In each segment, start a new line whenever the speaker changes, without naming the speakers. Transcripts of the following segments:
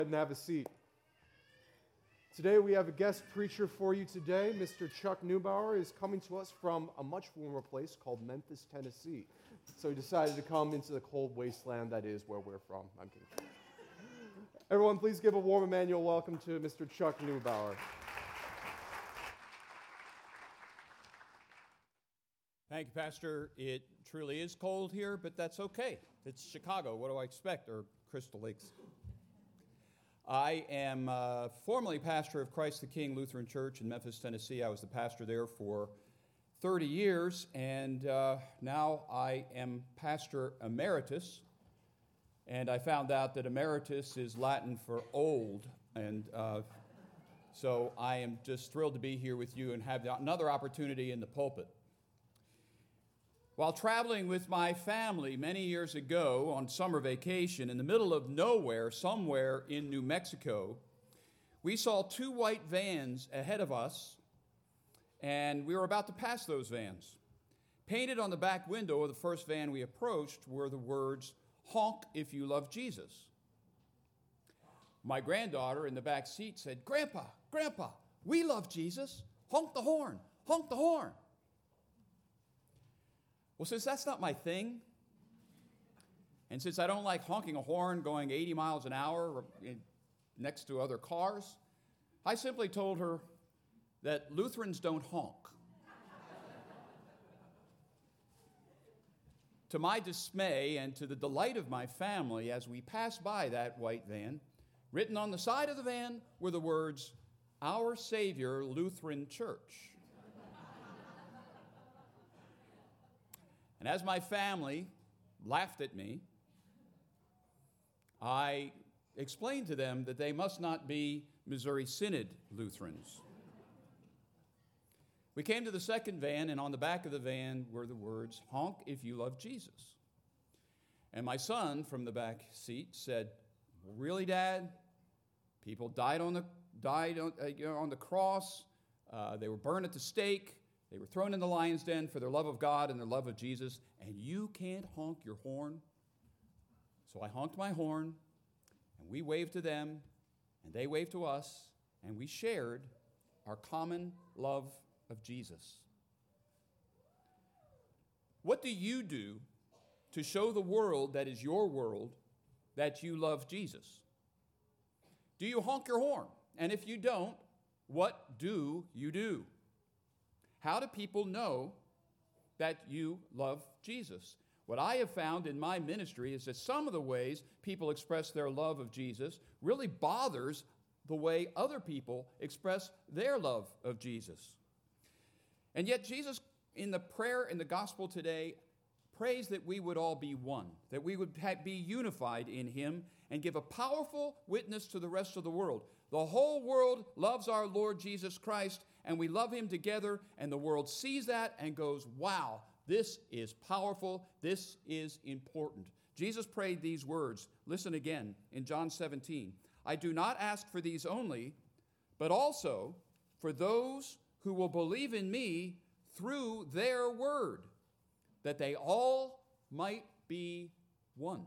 And have a seat. Today we have a guest preacher for you today. Mr. Chuck Neubauer is coming to us from a much warmer place called Memphis, Tennessee. So he decided to come into the cold wasteland that is where we're from. I'm kidding. Everyone, please give a warm Emmanuel welcome to Mr. Chuck Neubauer.
Thank you, Pastor. It truly is cold here, but that's okay. It's Chicago. What do I expect? Or Crystal Lakes. I am formerly pastor of Christ the King Lutheran Church in Memphis, Tennessee. I was the pastor there for 30 years, and now I am pastor emeritus. And I found out that emeritus is Latin for old, and so I am just thrilled to be here with you and have another opportunity in the pulpit. While traveling with my family many years ago on summer vacation in the middle of nowhere, somewhere in New Mexico, we saw two white vans ahead of us, and we were about to pass those vans. Painted on the back window of the first van we approached were the words, "Honk if you love Jesus." My granddaughter in the back seat said, "Grandpa, Grandpa, we love Jesus. Honk the horn, honk the horn." Well, since that's not my thing, and since I don't like honking a horn going 80 miles an hour next to other cars, I simply told her that Lutherans don't honk. To my dismay and to the delight of my family, as we passed by that white van, written on the side of the van were the words, "Our Savior Lutheran Church." And as my family laughed at me, I explained to them that they must not be Missouri Synod Lutherans. We came to the second van, and on the back of the van were the words, "Honk if you love Jesus." And my son from the back seat said, "Really, Dad? People died on the cross. They were burned at the stake. They were thrown in the lion's den for their love of God and their love of Jesus, and you can't honk your horn?" So I honked my horn, and we waved to them, and they waved to us, and we shared our common love of Jesus. What do you do to show the world that is your world that you love Jesus? Do you honk your horn? And if you don't, what do you do? How do people know that you love Jesus? What I have found in my ministry is that some of the ways people express their love of Jesus really bothers the way other people express their love of Jesus. And yet Jesus, in the prayer in the gospel today, prays that we would all be one, that we would be unified in him and give a powerful witness to the rest of the world. The whole world loves our Lord Jesus Christ, and we love him together, and the world sees that and goes, "Wow, this is powerful, this is important." Jesus prayed these words. Listen again in John 17. "I do not ask for these only, but also for those who will believe in me through their word, that they all might be one."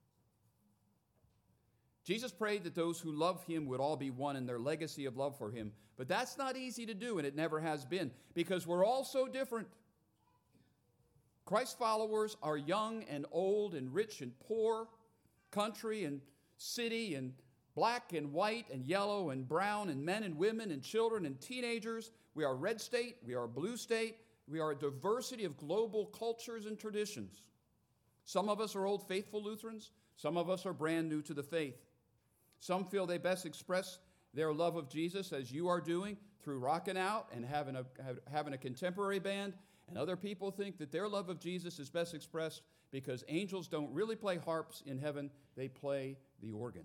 Jesus prayed that those who love him would all be one in their legacy of love for him. But that's not easy to do, and it never has been, because we're all so different. Christ followers are young and old and rich and poor, country and city and black and white and yellow and brown and men and women and children and teenagers. We are red state, we are blue state, we are a diversity of global cultures and traditions. Some of us are old faithful Lutherans, some of us are brand new to the faith. Some feel they best express their love of Jesus, as you are doing, through rocking out and having a contemporary band. And other people think that their love of Jesus is best expressed because angels don't really play harps in heaven, they play the organ.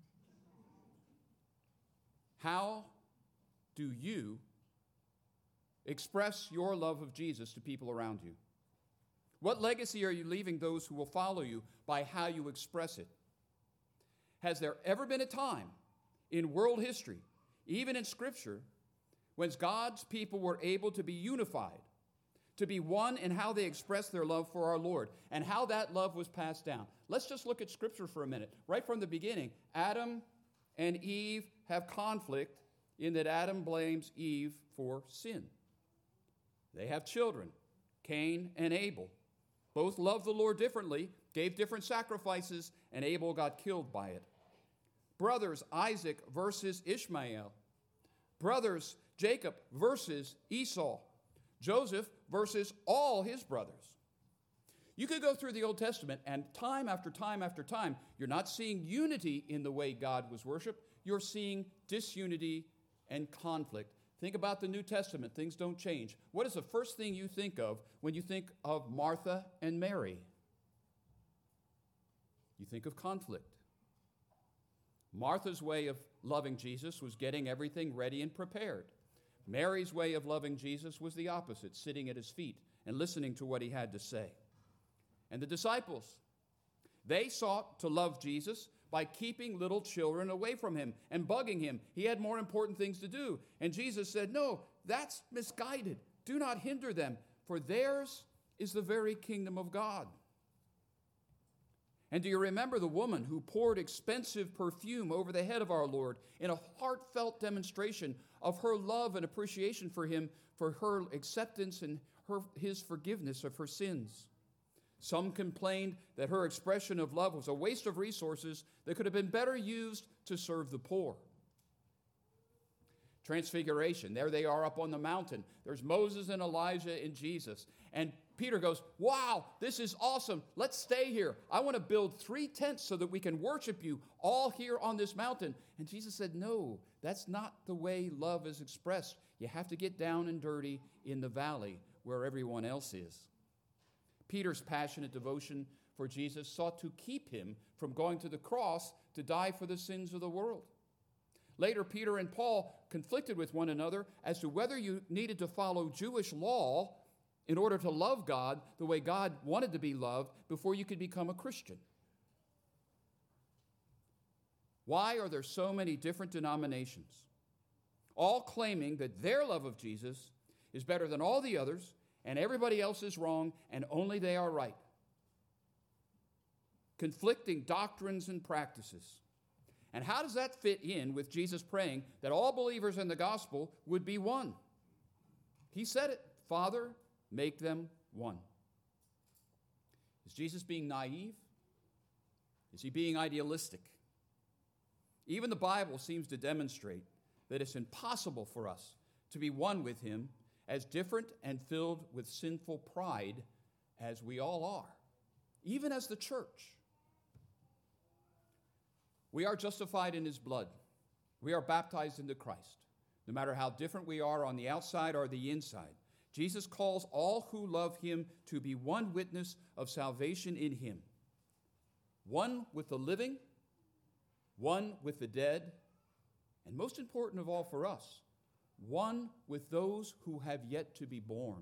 How do you express your love of Jesus to people around you? What legacy are you leaving those who will follow you by how you express it? Has there ever been a time in world history, even in Scripture, when God's people were able to be unified, to be one in how they expressed their love for our Lord, and how that love was passed down? Let's just look at Scripture for a minute. Right from the beginning, Adam and Eve have conflict in that Adam blames Eve for sin. They have children, Cain and Abel. Both loved the Lord differently, gave different sacrifices, and Abel got killed by it. Brothers, Isaac versus Ishmael. Brothers, Jacob versus Esau. Joseph versus all his brothers. You could go through the Old Testament, and time after time after time, you're not seeing unity in the way God was worshiped. You're seeing disunity and conflict. Think about the New Testament. Things don't change. What is the first thing you think of when you think of Martha and Mary? You think of conflict. Martha's way of loving Jesus was getting everything ready and prepared. Mary's way of loving Jesus was the opposite, sitting at his feet and listening to what he had to say. And the disciples, they sought to love Jesus by keeping little children away from him and bugging him. He had more important things to do. And Jesus said, no, that's misguided. Do not hinder them, for theirs is the very kingdom of God. And do you remember the woman who poured expensive perfume over the head of our Lord in a heartfelt demonstration of her love and appreciation for him, for her acceptance and his forgiveness of her sins? Some complained that her expression of love was a waste of resources that could have been better used to serve the poor. Transfiguration, there they are up on the mountain. There's Moses and Elijah and Jesus. And Peter goes, wow, this is awesome. Let's stay here. I want to build 3 tents so that we can worship you all here on this mountain. And Jesus said, no, that's not the way love is expressed. You have to get down and dirty in the valley where everyone else is. Peter's passionate devotion for Jesus sought to keep him from going to the cross to die for the sins of the world. Later, Peter and Paul conflicted with one another as to whether you needed to follow Jewish law in order to love God the way God wanted to be loved before you could become a Christian. Why are there so many different denominations, all claiming that their love of Jesus is better than all the others, and everybody else is wrong, and only they are right? Conflicting doctrines and practices. And how does that fit in with Jesus praying that all believers in the gospel would be one? He said it, Father, make them one. Is Jesus being naive? Is he being idealistic? Even the Bible seems to demonstrate that it's impossible for us to be one with him, as different and filled with sinful pride as we all are, even as the church. We are justified in his blood. We are baptized into Christ. No matter how different we are on the outside or the inside, Jesus calls all who love him to be one witness of salvation in him. One with the living, one with the dead, and most important of all for us, one with those who have yet to be born.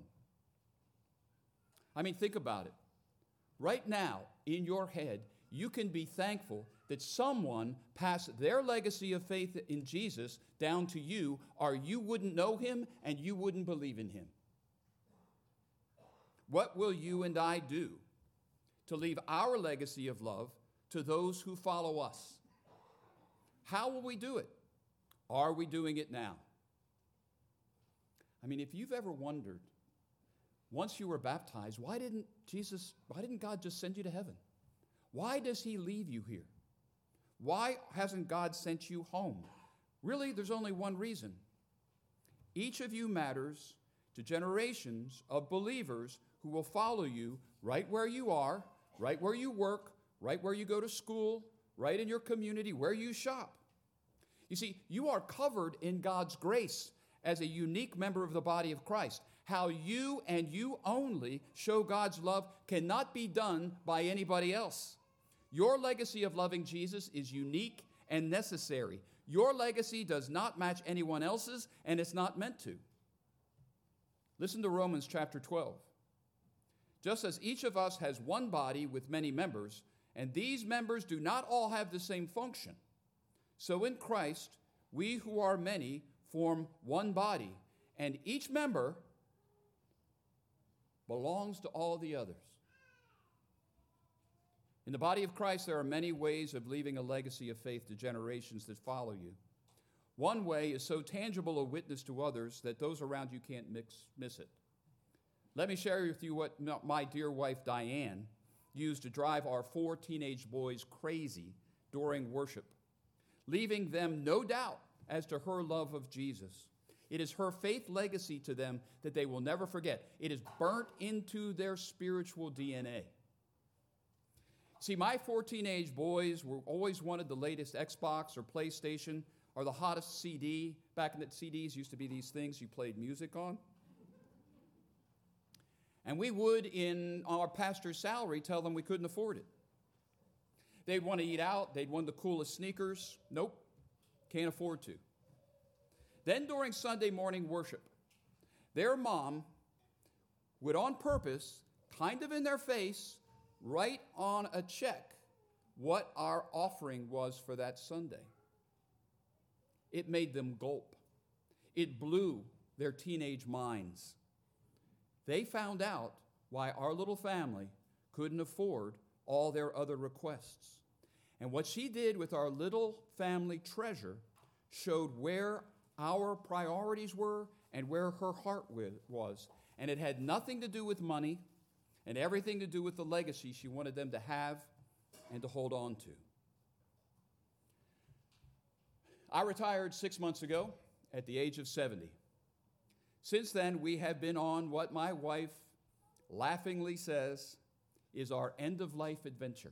I mean, think about it. Right now, in your head, you can be thankful that someone passed their legacy of faith in Jesus down to you, or you wouldn't know him and you wouldn't believe in him. What will you and I do to leave our legacy of love to those who follow us? How will we do it? Are we doing it now? I mean, if you've ever wondered, once you were baptized, why didn't God just send you to heaven? Why does he leave you here? Why hasn't God sent you home? Really, there's only one reason. Each of you matters to generations of believers who will follow you right where you are, right where you work, right where you go to school, right in your community, where you shop. You see, you are covered in God's grace as a unique member of the body of Christ. How you and you only show God's love cannot be done by anybody else. Your legacy of loving Jesus is unique and necessary. Your legacy does not match anyone else's, and it's not meant to. Listen to Romans chapter 12. Just as each of us has one body with many members, and these members do not all have the same function, so in Christ, we who are many form one body, and each member belongs to all the others. In the body of Christ, there are many ways of leaving a legacy of faith to generations that follow you. One way is so tangible a witness to others that those around you can't miss it. Let me share with you what my dear wife Diane used to drive our 4 teenage boys crazy during worship, leaving them no doubt as to her love of Jesus. It is her faith legacy to them that they will never forget. It is burnt into their spiritual DNA. See, my 4 teenage boys always wanted the latest Xbox or PlayStation or the hottest CD. Back in the CDs used to be these things you played music on. And we would, in our pastor's salary, tell them we couldn't afford it. They'd want to eat out. They'd want the coolest sneakers. Nope, can't afford to. Then during Sunday morning worship, their mom would on purpose, kind of in their face, write on a check what our offering was for that Sunday. It made them gulp. It blew their teenage minds. They found out why our little family couldn't afford all their other requests. And what she did with our little family treasure showed where our priorities were and where her heart was. And it had nothing to do with money and everything to do with the legacy she wanted them to have and to hold on to. I retired 6 months ago at the age of 70. Since then, we have been on what my wife laughingly says is our end-of-life adventure.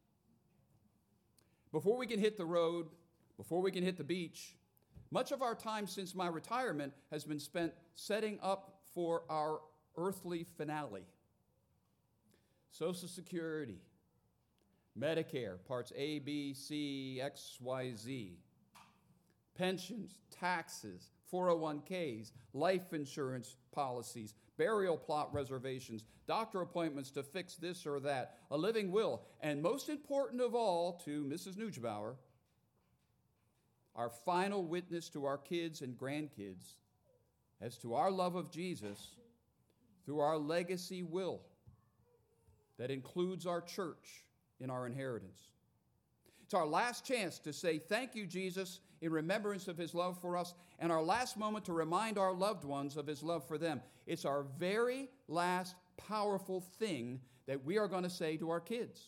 Before we can hit the road, before we can hit the beach, much of our time since my retirement has been spent setting up for our earthly finale. Social Security, Medicare, Parts A, B, C, X, Y, Z, pensions, taxes, 401ks, life insurance policies, burial plot reservations, doctor appointments to fix this or that, a living will, and most important of all to Mrs. Neubauer, our final witness to our kids and grandkids as to our love of Jesus through our legacy will that includes our church in our inheritance. It's our last chance to say thank you, Jesus, in remembrance of his love for us, and our last moment to remind our loved ones of his love for them. It's our very last powerful thing that we are going to say to our kids.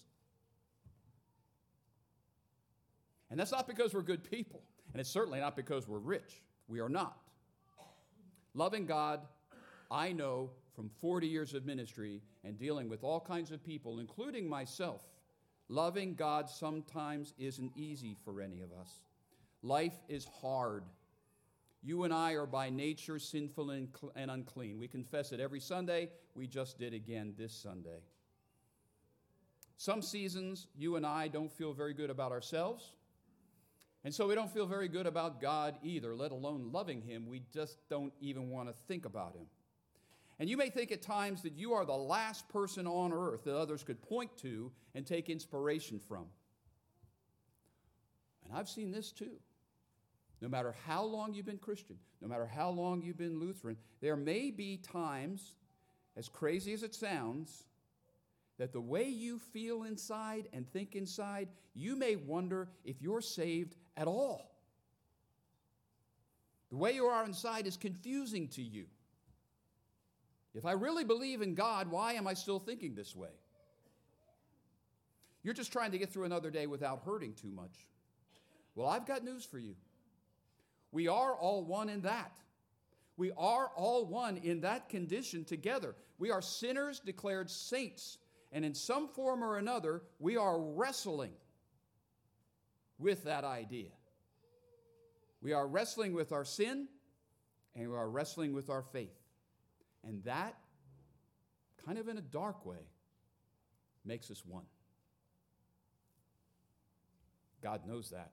And that's not because we're good people, and it's certainly not because we're rich. We are not. Loving God, I know from 40 years of ministry and dealing with all kinds of people, including myself, loving God sometimes isn't easy for any of us. Life is hard. You and I are by nature sinful and unclean. We confess it every Sunday. We just did again this Sunday. Some seasons, you and I don't feel very good about ourselves. And so we don't feel very good about God either, let alone loving him. We just don't even want to think about him. And you may think at times that you are the last person on earth that others could point to and take inspiration from. And I've seen this too. No matter how long you've been Christian, no matter how long you've been Lutheran, there may be times, as crazy as it sounds, that the way you feel inside and think inside, you may wonder if you're saved at all. The way you are inside is confusing to you. If I really believe in God, why am I still thinking this way? You're just trying to get through another day without hurting too much. Well, I've got news for you. We are all one in that. We are all one in that condition together. We are sinners declared saints, and in some form or another, we are wrestling with that idea. We are wrestling with our sin, and we are wrestling with our faith. And that, kind of in a dark way, makes us one. God knows that.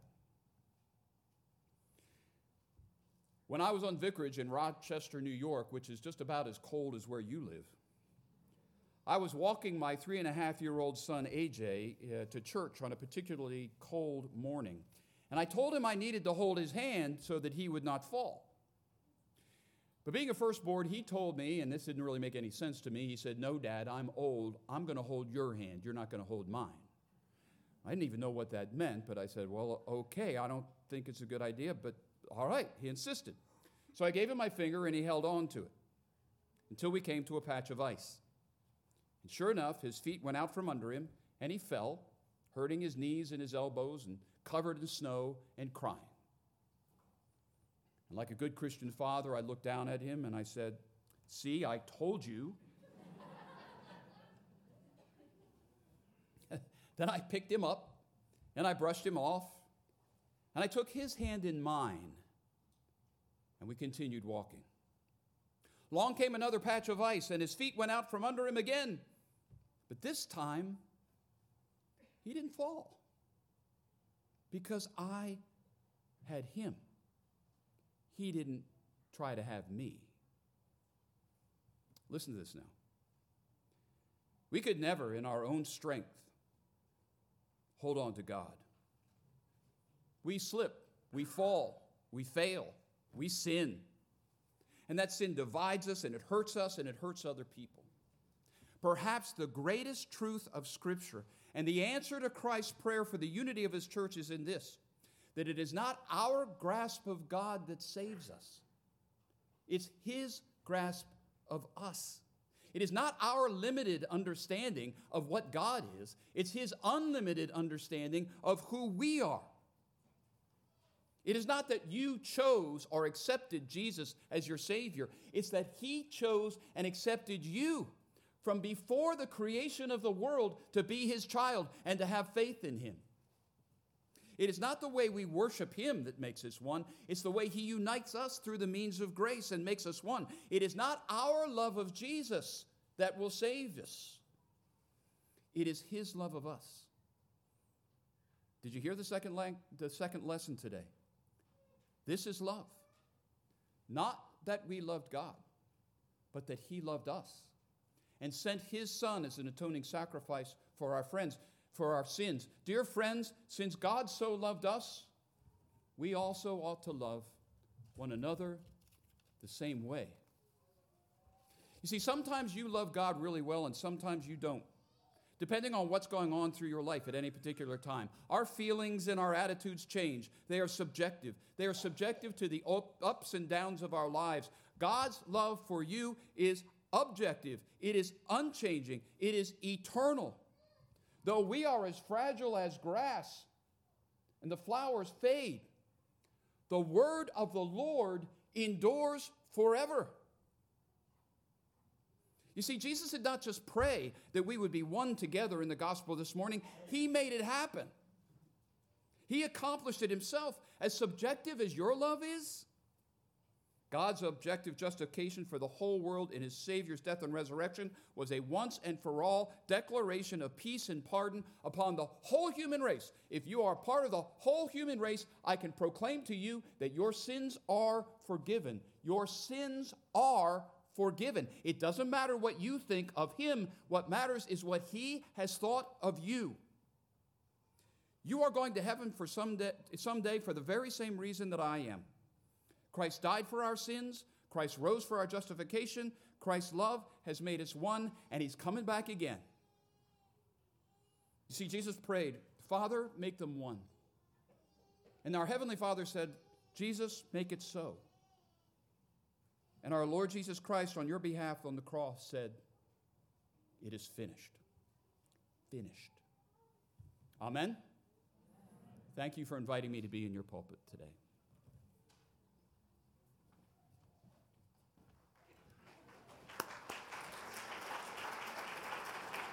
When I was on vicarage in Rochester, New York, which is just about as cold as where you live, I was walking my 3.5-year-old son, AJ, to church on a particularly cold morning. And I told him I needed to hold his hand so that he would not fall. But being a firstborn, he told me, and this didn't really make any sense to me, he said, "No, Dad, I'm old. I'm going to hold your hand. You're not going to hold mine." I didn't even know what that meant, but I said, well, okay, I don't think it's a good idea, but all right, he insisted. So I gave him my finger, and he held on to it until we came to a patch of ice. And sure enough, his feet went out from under him, and he fell, hurting his knees and his elbows, and covered in snow and crying. And like a good Christian father, I looked down at him, and I said, see, I told you. Then I picked him up, and I brushed him off, and I took his hand in mine, and we continued walking. Along came another patch of ice, and his feet went out from under him again. But this time, he didn't fall, because I had him. He didn't try to have me. Listen to this now. We could never, in our own strength, hold on to God. We slip, we fall, we fail, we sin. And that sin divides us, and it hurts us, and it hurts other people. Perhaps the greatest truth of Scripture and the answer to Christ's prayer for the unity of his church is in this, that it is not our grasp of God that saves us. It's his grasp of us. It is not our limited understanding of what God is. It's his unlimited understanding of who we are. It is not that you chose or accepted Jesus as your Savior. It's that he chose and accepted you from before the creation of the world to be his child and to have faith in him. It is not the way we worship him that makes us one. It's the way he unites us through the means of grace and makes us one. It is not our love of Jesus that will save us. It is his love of us. Did you hear the second lesson today? This is love. Not that we loved God, but that he loved us and sent his Son as an atoning sacrifice for our sins. Dear friends, since God so loved us, we also ought to love one another the same way. You see, sometimes you love God really well and sometimes you don't, depending on what's going on through your life at any particular time. Our feelings and our attitudes change. They are subjective. They are subjective to the ups and downs of our lives. God's love for you is objective. It is unchanging. It is eternal. Though we are as fragile as grass and the flowers fade, the word of the Lord endures forever. You see, Jesus did not just pray that we would be one together in the gospel this morning. He made it happen. He accomplished it himself. As subjective as your love is, God's objective justification for the whole world in his Savior's death and resurrection was a once and for all declaration of peace and pardon upon the whole human race. If you are part of the whole human race, I can proclaim to you that your sins are forgiven. Your sins are forgiven. It doesn't matter what you think of him. What matters is what he has thought of you. You are going to heaven for someday for the very same reason that I am. Christ died for our sins. Christ rose for our justification. Christ's love has made us one, and he's coming back again. You see, Jesus prayed, Father, make them one. And our Heavenly Father said, Jesus, make it so. And our Lord Jesus Christ, on your behalf on the cross, said, it is finished. Finished. Amen? Thank you for inviting me to be in your pulpit today.